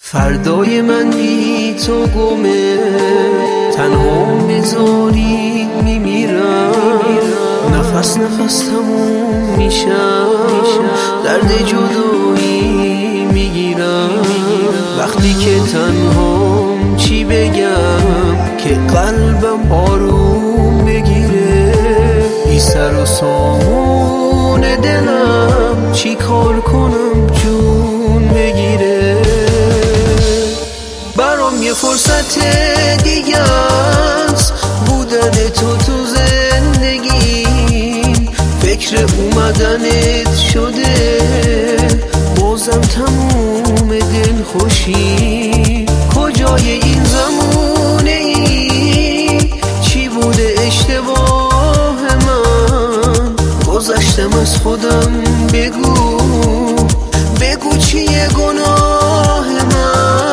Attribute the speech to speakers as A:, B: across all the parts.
A: فردای من بی تو گمه، تنها بذاری میمیرم، نفس نفس تموم میشم، درد جدایی میگیرم. وقتی که تنهام چی بگم که قلبم آروم بگیره، بی سر و سامون دلم چی کار کنم جون بگیره. برام یه فرصت دیگه است بودن تو زندگی، فکر اومدنت شده بازم تموم دل خوشی. کجای این زمونه ای؟ چی بوده اشتباه من؟ گذشتم از خودم، بگو چیه گناه من؟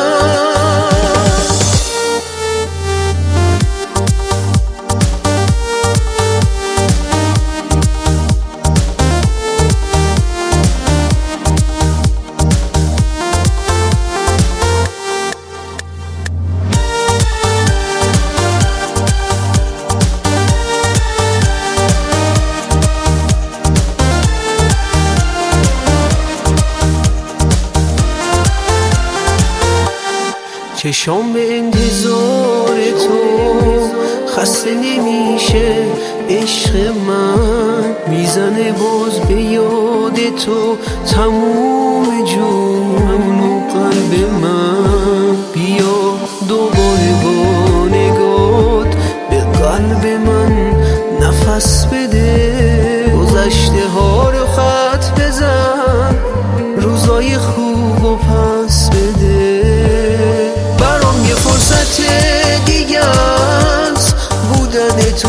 A: چشام به انتظار تو خسته نمیشه، عشق من میزنه باز به یاد تو تموم جون و قلب من. بیا دوباره با نگات به قلب من نفس بده، گذشته ها رو خط بزن، روزای خوب و پس بده. فرصت دیگه است بودن تو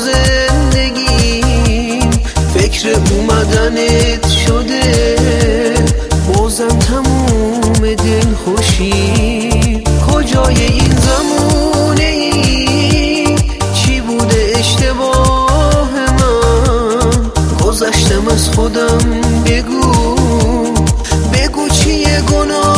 A: زندگی، فکر اومدنت شده بازم تموم دل خوشی. کجای این زمونه ای؟ چی بوده اشتباه من؟ گذشتم از خودم، بگو چیه گناه